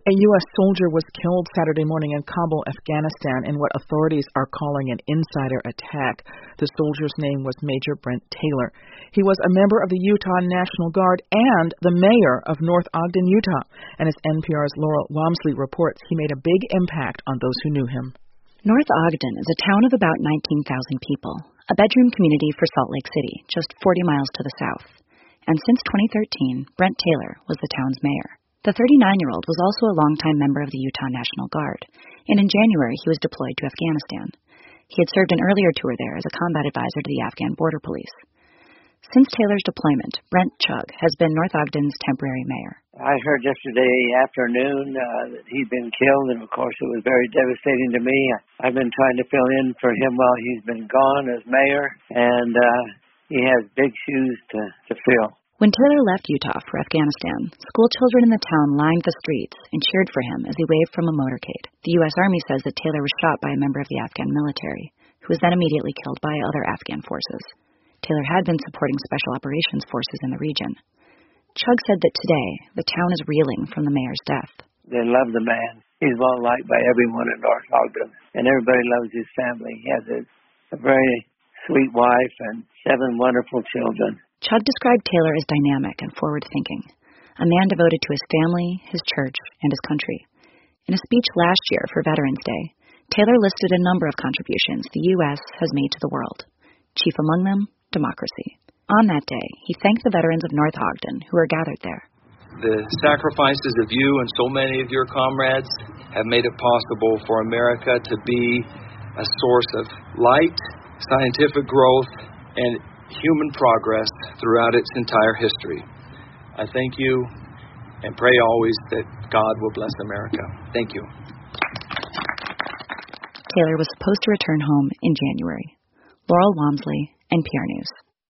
A U.S. soldier was killed Saturday morning in Kabul, Afghanistan, in what authorities are calling an insider attack. The soldier's name was Major Brent Taylor. He was a member of the Utah National Guard and the mayor of North Ogden, Utah. And as NPR's Laurel Wamsley reports, he made a big impact on those who knew him. North Ogden is a town of about 19,000 people, a bedroom community for Salt Lake City, just 40 miles to the south. And since 2013, Brent Taylor was the town's mayor. The 39-year-old was also a longtime member of the Utah National Guard, and in January he was deployed to Afghanistan. He had served an earlier tour there as a combat advisor to the Afghan border police. Since Taylor's deployment, Brent Chugg has been North Ogden's temporary mayor. I heard yesterday afternoon that he'd been killed, and of course it was very devastating to me. I've been trying to fill in for him while he's been gone as mayor, and he has big shoes to fill. When Taylor left Utah for Afghanistan, school children in the town lined the streets and cheered for him as he waved from a motorcade. The U.S. Army says that Taylor was shot by a member of the Afghan military, who was then immediately killed by other Afghan forces. Taylor had been supporting special operations forces in the region. Chugg said that today, the town is reeling from the mayor's death. They love the man. He's well liked by everyone in North Ogden, and everybody loves his family. He has a very sweet wife and 7 wonderful children. Chugg described Taylor as dynamic and forward-thinking, a man devoted to his family, his church, and his country. In a speech last year for Veterans Day, Taylor listed a number of contributions the U.S. has made to the world, chief among them, democracy. On that day, he thanked the veterans of North Ogden who were gathered there. The sacrifices of you and so many of your comrades have made it possible for America to be a source of light, scientific growth, and human progress throughout its entire history. I thank you and pray always that God will bless America. Thank you. Taylor was supposed to return home in January. Laurel Wamsley, NPR News.